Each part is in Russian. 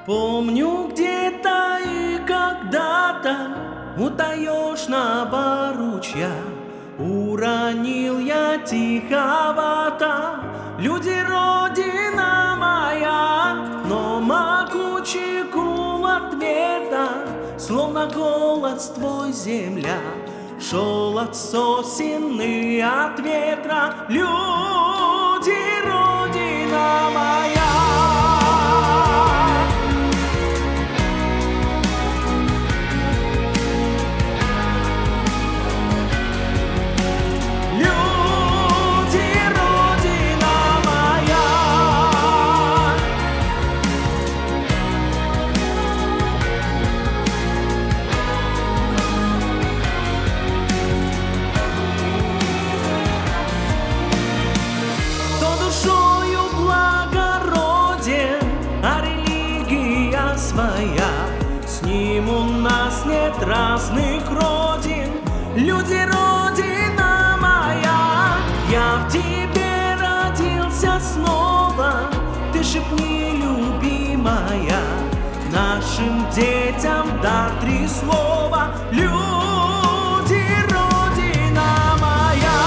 Помню где-то и когда-то у таежного ручья уронил я тиховато: люди, родина моя. Но могучий гул ответа, словно голос твой, земля, шел от сосен и от ветра. Люди, родина моя. С ним у нас нет разных родин. Люди, родина моя, я в тебе родился снова. Ты шепни, любимая, нашим детям дай 3 слова. Люди, родина моя.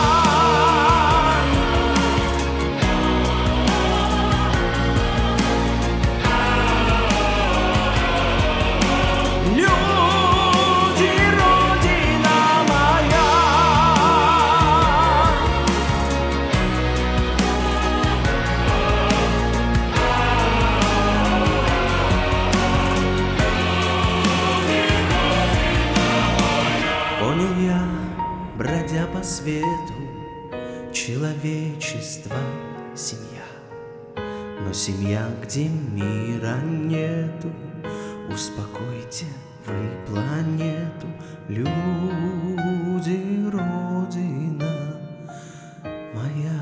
Понял я, бродя по свету, человечество — семья. Но семья, где мира нету, успокойте вы планету. Люди, родина моя.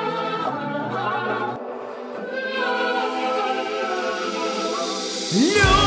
No!